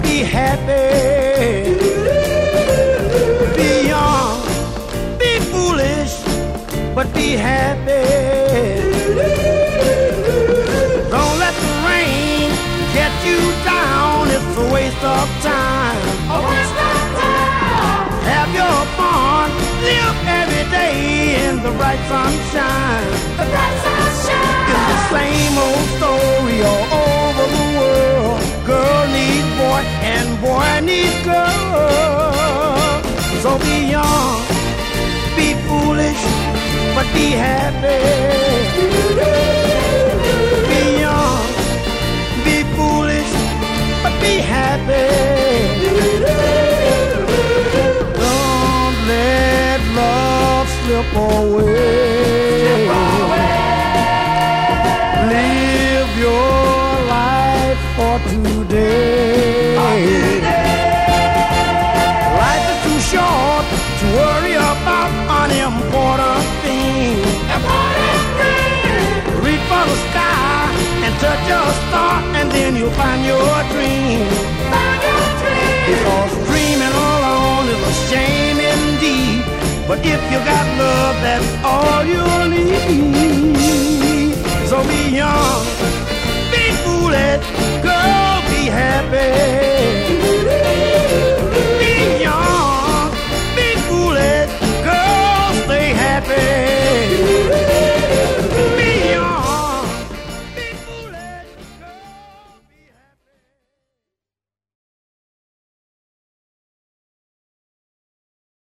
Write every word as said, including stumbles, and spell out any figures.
be happy. Be young, be foolish, but be happy. Don't let the rain get you down, it's a waste of time. A waste of time. Have your fun, live every day in the bright sunshine. The bright sunshine. It's the same old story all over the world. Girl needs boy and boy needs girl. So be young, be foolish, but be happy. Be young, be foolish, but be happy. Don't let love slip away. Slip away. Live your life for today. Life is too short to worry about unimportant things. Important things. Reach for the sky and touch your star, and then you'll find your dream. Find your dream. Because dreaming alone is a shame indeed. But if you got love, that's all you'll need. So be young,